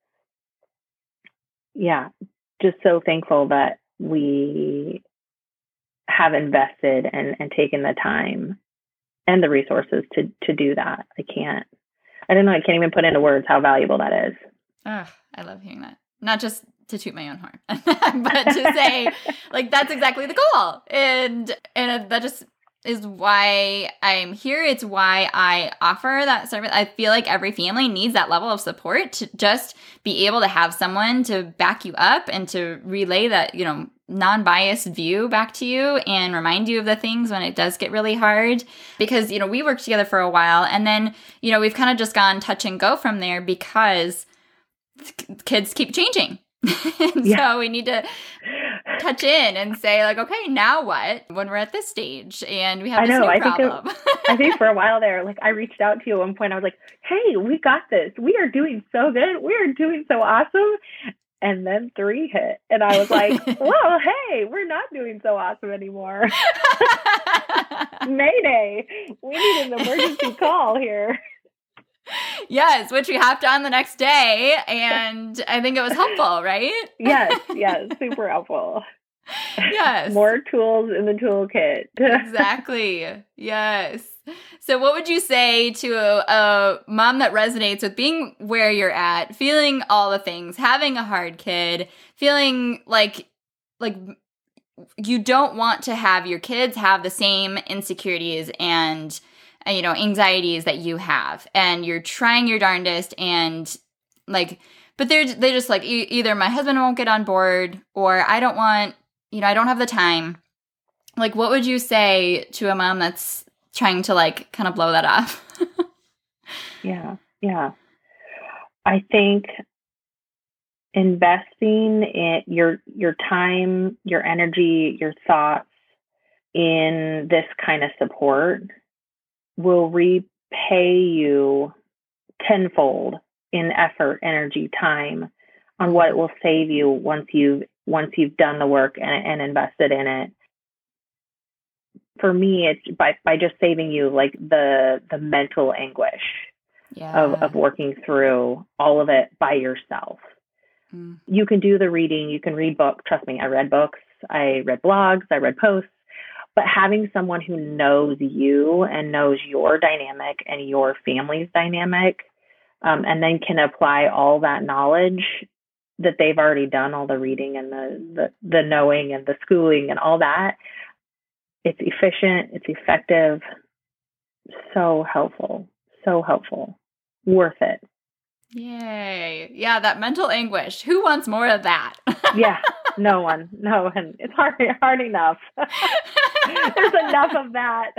Yeah, just so thankful that we have invested and taken the time and the resources to do that. I don't know, I can't even put into words how valuable that is. Oh, I love hearing that. Not just to toot my own horn, but to say, like, that's exactly the goal. And that just is why I'm here. It's why I offer that service. I feel like every family needs that level of support to just be able to have someone to back you up and to relay that, non-biased view back to you and remind you of the things when it does get really hard. Because, we worked together for a while, and then, we've kind of just gone touch and go from there because kids keep changing. So we need to touch in and say, like, okay, now what? When we're at this stage and we have this new problem. I think for a while there, like, I reached out to you at one point. I was like, hey, we got this. We are doing so good. We are doing so awesome. And then 3 hit. And I was like, well, hey, we're not doing so awesome anymore. Mayday. We need an emergency call here. Yes, which we hopped on the next day, and I think it was helpful, right? Yes, super helpful. Yes. More tools in the toolkit. Exactly. Yes. So what would you say to a mom that resonates with being where you're at, feeling all the things, having a hard kid, feeling like you don't want to have your kids have the same insecurities and anxieties that you have, and you're trying your darndest, and but they're just like, either my husband won't get on board, or I don't want, I don't have the time. Like, what would you say to a mom that's trying to kind of blow that off? Yeah. I think investing in your time, your energy, your thoughts in this kind of support will repay you tenfold in effort, energy, time on what it will save you once you've done the work and invested in it. For me, it's by just saving you like the mental anguish of working through all of it by yourself. You can do the reading, you can read books. Trust me, I read books, I read blogs, I read posts. But having someone who knows you and knows your dynamic and your family's dynamic, and then can apply all that knowledge that they've already done, all the reading and the knowing and the schooling and all that, it's efficient, it's effective, so helpful, worth it. Yay. Yeah, that mental anguish. Who wants more of that? Yeah, no one. No, and it's hard enough. There's enough of that.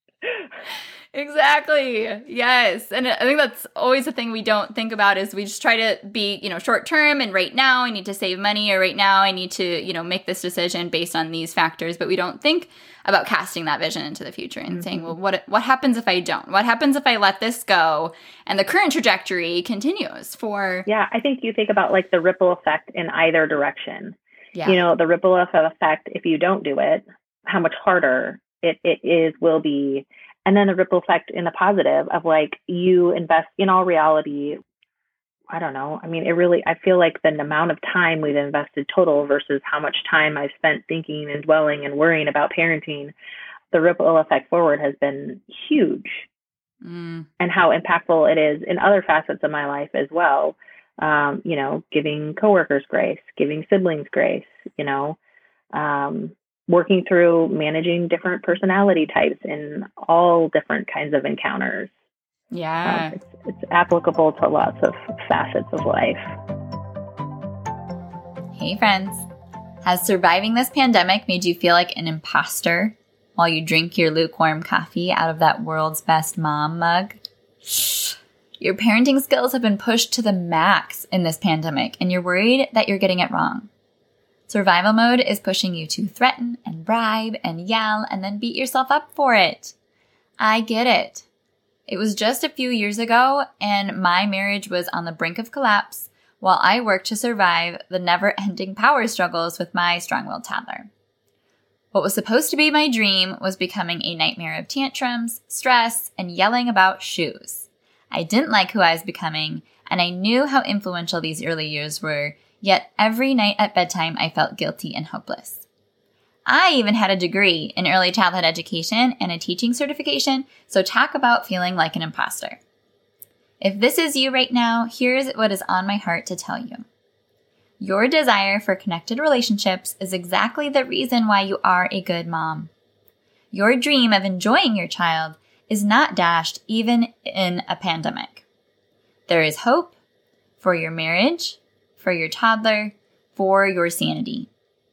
Exactly. Yes. And I think that's always the thing we don't think about, is we just try to be, short term, and right now I need to save money, or right now I need to, make this decision based on these factors. But we don't think about casting that vision into the future and saying, well, what happens if I don't? What happens if I let this go and the current trajectory continues for... Yeah, I think you think about like the ripple effect in either direction. Yeah. The ripple effect, if you don't do it, how much harder it will be. And then the ripple effect in the positive of like, you invest in all reality. I don't know. I mean, I feel like the amount of time we've invested total versus how much time I've spent thinking and dwelling and worrying about parenting, the ripple effect forward has been huge. And how impactful it is in other facets of my life as well. Giving coworkers grace, giving siblings grace, working through managing different personality types in all different kinds of encounters. Yeah. It's applicable to lots of facets of life. Hey, friends. Has surviving this pandemic made you feel like an imposter while you drink your lukewarm coffee out of that world's best mom mug? Your parenting skills have been pushed to the max in this pandemic, and you're worried that you're getting it wrong. Survival mode is pushing you to threaten and bribe and yell and then beat yourself up for it. I get it. It was just a few years ago, and my marriage was on the brink of collapse while I work to survive the never-ending power struggles with my strong-willed toddler. What was supposed to be my dream was becoming a nightmare of tantrums, stress, and yelling about shoes. I didn't like who I was becoming, and I knew how influential these early years were, yet every night at bedtime I felt guilty and hopeless. I even had a degree in early childhood education and a teaching certification, so talk about feeling like an imposter. If this is you right now, here's what is on my heart to tell you. Your desire for connected relationships is exactly the reason why you are a good mom. Your dream of enjoying your child is not dashed even in a pandemic. There is hope for your marriage, for your toddler, for your sanity.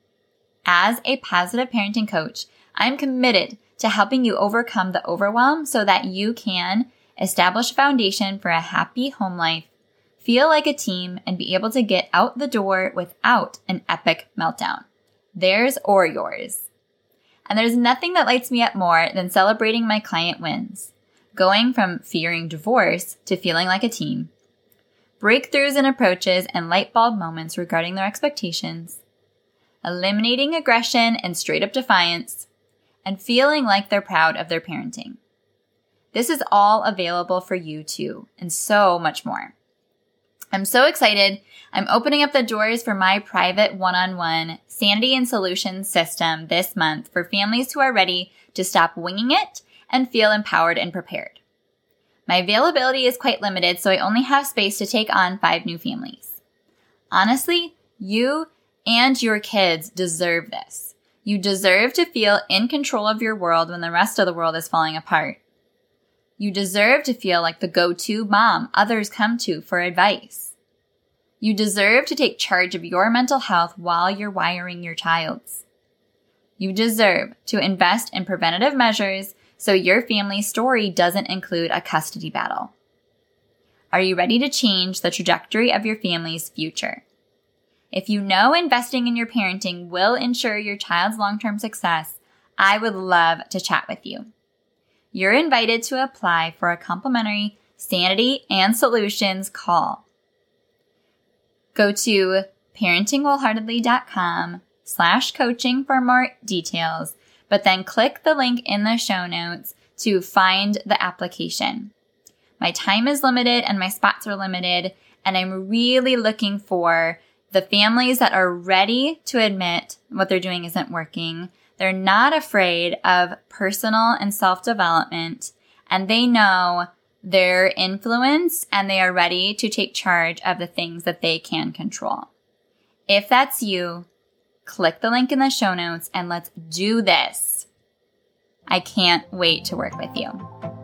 As a positive parenting coach, I'm committed to helping you overcome the overwhelm so that you can establish a foundation for a happy home life, feel like a team, and be able to get out the door without an epic meltdown. Theirs or yours. And there's nothing that lights me up more than celebrating my client wins. Going from fearing divorce to feeling like a team. Breakthroughs in approaches and light bulb moments regarding their expectations. Eliminating aggression and straight up defiance. And feeling like they're proud of their parenting. This is all available for you too, and so much more. I'm so excited. I'm opening up the doors for my private one-on-one Sanity and Solutions system this month for families who are ready to stop winging it and feel empowered and prepared. My availability is quite limited, so I only have space to take on 5 new families. Honestly, you and your kids deserve this. You deserve to feel in control of your world when the rest of the world is falling apart. You deserve to feel like the go-to mom others come to for advice. You deserve to take charge of your mental health while you're wiring your child's. You deserve to invest in preventative measures so your family's story doesn't include a custody battle. Are you ready to change the trajectory of your family's future? If you know investing in your parenting will ensure your child's long-term success, I would love to chat with you. You're invited to apply for a complimentary Sanity and Solutions call. Go to parentingwholeheartedly.com/coaching for more details, but then click the link in the show notes to find the application. My time is limited and my spots are limited, and I'm really looking for the families that are ready to admit what they're doing isn't working. They're not afraid of personal and self-development, and they know their influence, and they are ready to take charge of the things that they can control. If that's you, click the link in the show notes and let's do this. I can't wait to work with you.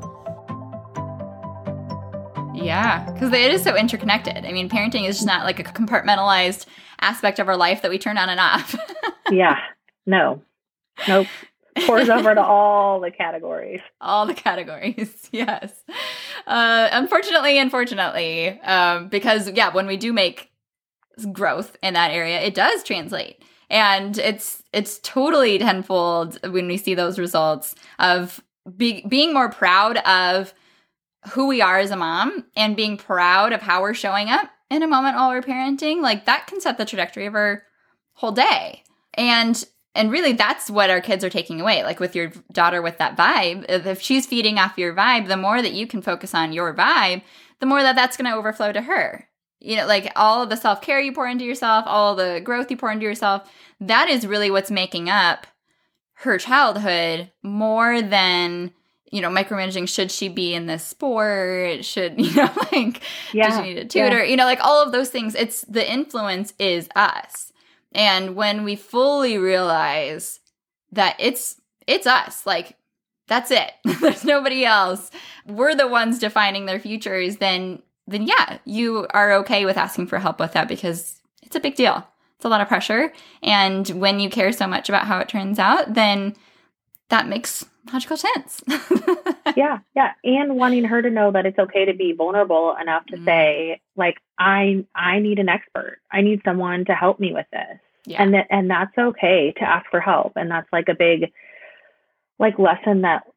Yeah, because it is so interconnected. I mean, parenting is just not like a compartmentalized aspect of our life that we turn on and off. Yeah, no. Nope. Pours over to all the categories. All the categories, yes. Unfortunately, because, yeah, when we do make growth in that area, it does translate. And it's totally tenfold when we see those results of being more proud of who we are as a mom and being proud of how we're showing up in a moment while we're parenting. Like, that can set the trajectory of our whole day. And really, that's what our kids are taking away. Like with your daughter with that vibe, if she's feeding off your vibe, the more that you can focus on your vibe, the more that that's going to overflow to her. You know, like all of the self-care you pour into yourself, all the growth you pour into yourself, that is really what's making up her childhood more than, you know, micromanaging, should she be in this sport? Should, you know, like, does she need a tutor? Yeah. You know, like all of those things, it's the influence is us. And when we fully realize that it's us, like, that's it. There's nobody else. We're the ones defining their futures, then yeah, you are okay with asking for help with that because it's a big deal. It's a lot of pressure. And when you care so much about how it turns out, then that makes logical sense. Yeah. And wanting her to know that it's okay to be vulnerable enough to say, like, I need an expert. I need someone to help me with this. Yeah. And that's okay to ask for help. And that's like a big, like, lesson that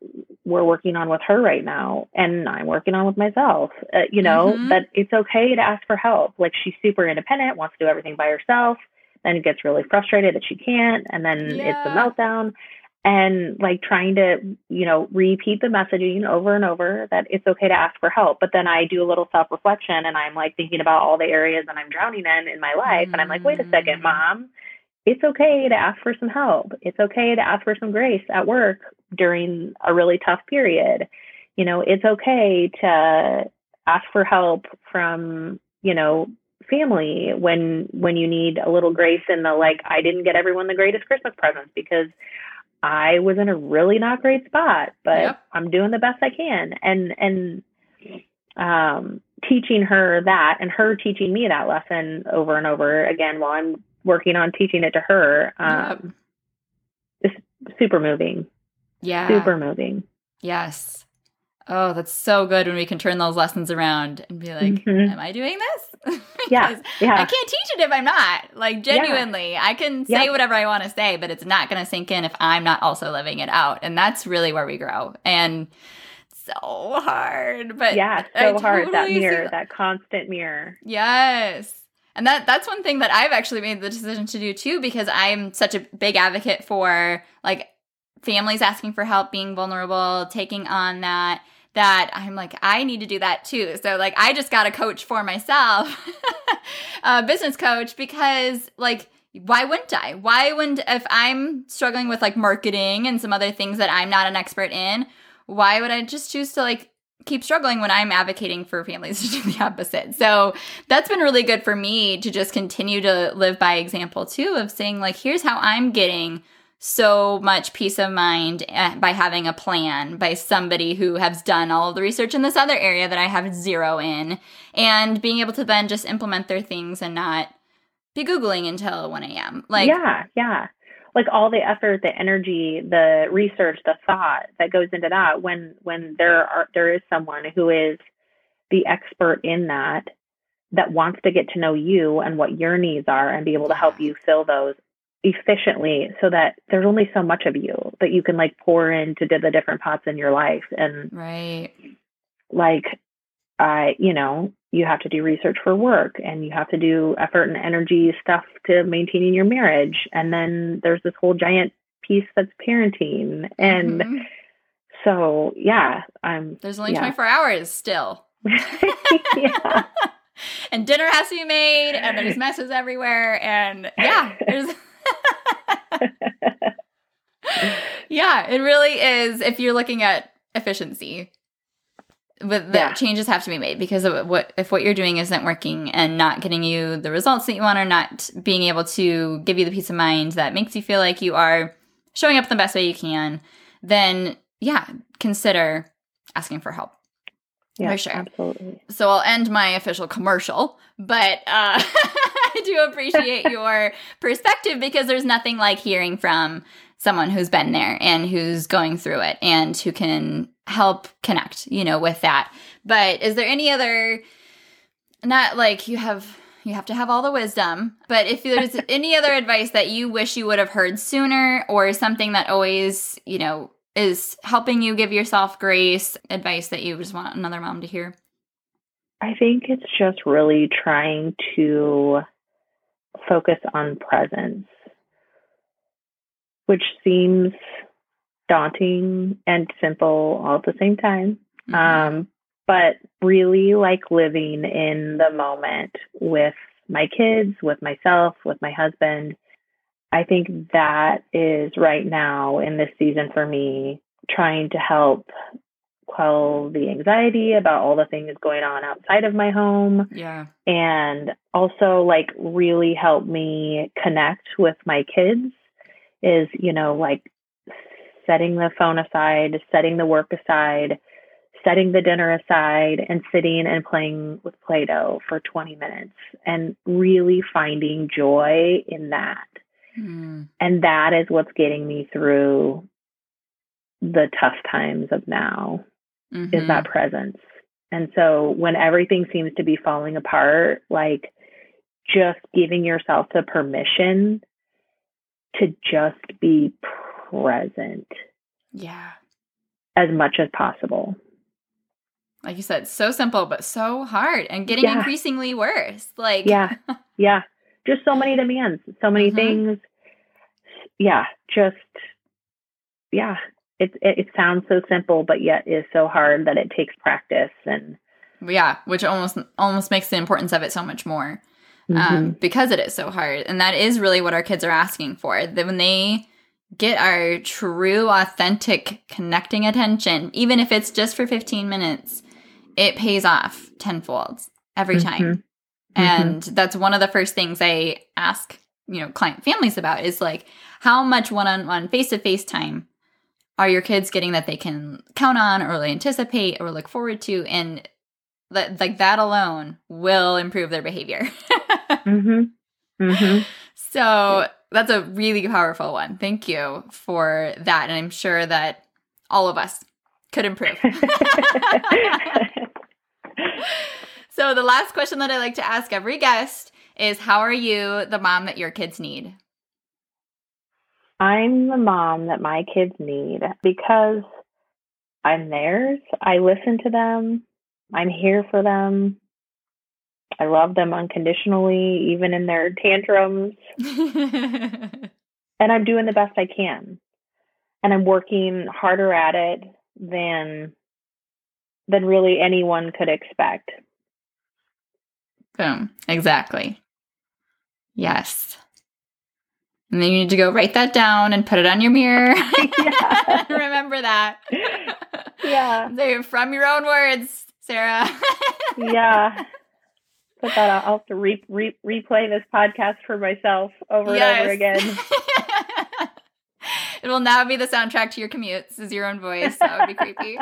we're working on with her right now, and I'm working on with myself, Mm-hmm. that it's okay to ask for help. Like, she's super independent, wants to do everything by herself, then gets really frustrated that she can't, and then it's a Yeah. meltdown. And like trying to, repeat the messaging over and over that it's okay to ask for help. But then I do a little self reflection and I'm like thinking about all the areas that I'm drowning in my life. And I'm like, wait a second, Mm. mom, it's okay to ask for some help. It's okay to ask for some grace at work during a really tough period. It's okay to ask for help from, family when you need a little grace in the, like, I didn't get everyone the greatest Christmas presents because I was in a really not great spot, but Yep. I'm doing the best I can. Teaching her that, and her teaching me that lesson over and over again while I'm working on teaching it to her, Yep. is super moving. Yeah. Super moving. Yes. Oh, that's so good when we can turn those lessons around and be like, Mm-hmm. am I doing this? Yeah. Because Yeah. I can't teach it if I'm not. Like, genuinely, I can say Yep. whatever I want to say, but it's not going to sink in if I'm not also living it out. And that's really where we grow. And so hard. But Yeah, I so hard. That totally see mirror, that constant mirror. Yes. And that's one thing that I've actually made the decision to do too, because I'm such a big advocate for like families asking for help, being vulnerable, taking on that I'm like, I need to do that too. So like, I just got a coach for myself, a business coach, because like, why wouldn't I? If I'm struggling with like marketing and some other things that I'm not an expert in, why would I just choose to like keep struggling when I'm advocating for families to do the opposite? So that's been really good for me to just continue to live by example too, of saying like, here's how I'm getting so much peace of mind by having a plan by somebody who has done all of the research in this other area that I have zero in, and being able to then just implement their things and not be Googling until 1 a.m. Like, yeah. Like all the effort, the energy, the research, the thought that goes into that when there is someone who is the expert in that wants to get to know you and what your needs are and be able to yeah. help you fill those efficiently, so that there's only so much of you that you can like pour into the different pots in your life. And Right. like, you have to do research for work, and you have to do effort and energy stuff to maintaining your marriage. And then there's this whole giant piece that's parenting. And Mm-hmm. so, yeah, There's only yeah. 24 hours still. Yeah. And dinner has to be made, and there's messes everywhere. And yeah, there's. Yeah, it really is. If you're looking at efficiency, but the changes have to be made, because of if what you're doing isn't working and not getting you the results that you want, or not being able to give you the peace of mind that makes you feel like you are showing up the best way you can, then yeah, consider asking for help. Yeah, for sure. Absolutely. So I'll end my official commercial, but I do appreciate your perspective, because there's nothing like hearing from someone who's been there and who's going through it and who can help connect, with that. But is there any other, not like you have to have all the wisdom, but if there's any other advice that you wish you would have heard sooner, or something that always, is helping you give yourself grace, advice that you just want another mom to hear? I think it's just really trying to focus on presence, which seems daunting and simple all at the same time. Mm-hmm. But really like living in the moment with my kids, with myself, with my husband. I think that is right now in this season for me, trying to help quell the anxiety about all the things going on outside of my home. Yeah. And also like really help me connect with my kids is, like setting the phone aside, setting the work aside, setting the dinner aside, and sitting and playing with Play-Doh for 20 minutes and really finding joy in that. Mm. And that is what's getting me through the tough times of now, is that presence. And so when everything seems to be falling apart, like just giving yourself the permission to just be present. Yeah. as much as possible. Like you said, so simple, but so hard and getting increasingly worse. Like, yeah. Just so many demands, so many things. Yeah. It sounds so simple, but yet is so hard that it takes practice. And which almost makes the importance of it so much more because it is so hard. And that is really what our kids are asking for. That when they get our true, authentic, connecting attention, even if it's just for 15 minutes, it pays off tenfold every time. And that's one of the first things I ask, client families about is like, how much one-on-one, face-to-face time are your kids getting that they can count on or really anticipate or look forward to? And that alone will improve their behavior. So that's a really powerful one. Thank you for that. And I'm sure that all of us could improve. So the last question that I like to ask every guest is, how are you the mom that your kids need? I'm the mom that my kids need because I'm theirs. I listen to them. I'm here for them. I love them unconditionally, even in their tantrums. And I'm doing the best I can. And I'm working harder at it than really anyone could expect. Boom. Exactly. Yes. And then you need to go write that down and put it on your mirror. Remember that. Yeah. They're from your own words, Sarah. Yeah. Put that out. I'll have to replay this podcast for myself over and over again. It will now be the soundtrack to your commutes, is your own voice. That would be creepy.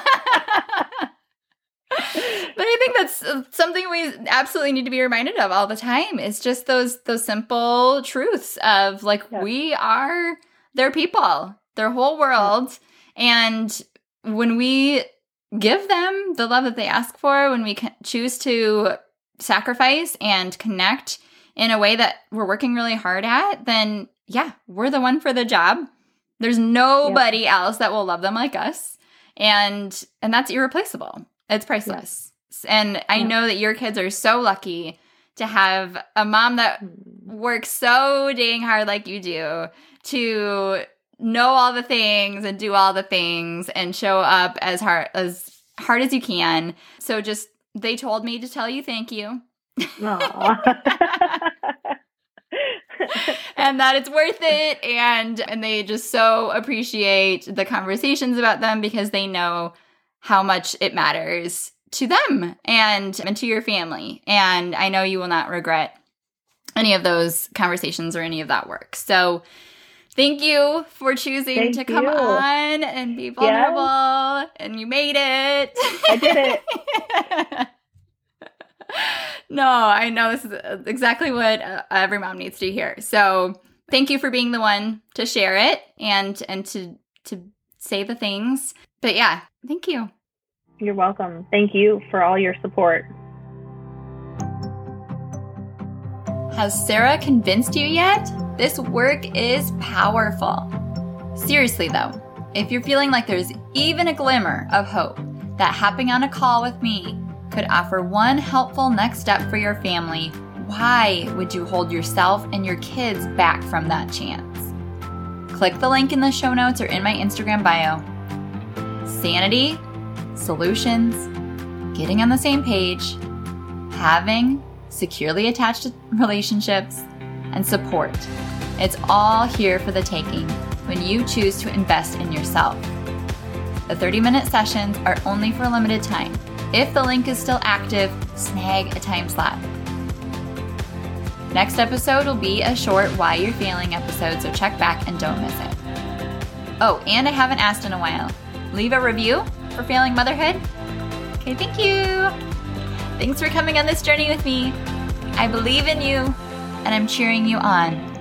But I think that's something we absolutely need to be reminded of all the time. It's just those simple truths of like, we are their people, their whole world. And when we give them the love that they ask for, when we choose to sacrifice and connect in a way that we're working really hard at, then we're the one for the job. There's nobody else that will love them like us. And that's irreplaceable. It's priceless. And I know that your kids are so lucky to have a mom that works so dang hard like you do, to know all the things and do all the things and show up as hard as you can. So just, they told me to tell you thank you. And that it's worth it. And they just so appreciate the conversations about them because they know how much it matters to them and to your family. And I know you will not regret any of those conversations or any of that work. So thank you for choosing to come on and be vulnerable. Yes. And you made it. I did it. No, I know this is exactly what every mom needs to hear. So thank you for being the one to share it and to say the things. But thank you. You're welcome. Thank you for all your support. Has Sarah convinced you yet? This work is powerful. Seriously though, if you're feeling like there's even a glimmer of hope that hopping on a call with me could offer one helpful next step for your family, why would you hold yourself and your kids back from that chance? Click the link in the show notes or in my Instagram bio. Sanity, solutions, getting on the same page, having securely attached relationships, and support. It's all here for the taking when you choose to invest in yourself. The 30-minute sessions are only for a limited time. If the link is still active, snag a time slot. Next episode will be a short Why You're Failing episode, so check back and don't miss it. Oh, and I haven't asked in a while. Leave a review for Failing Motherhood. Okay, thank you. Thanks for coming on this journey with me. I believe in you, and I'm cheering you on.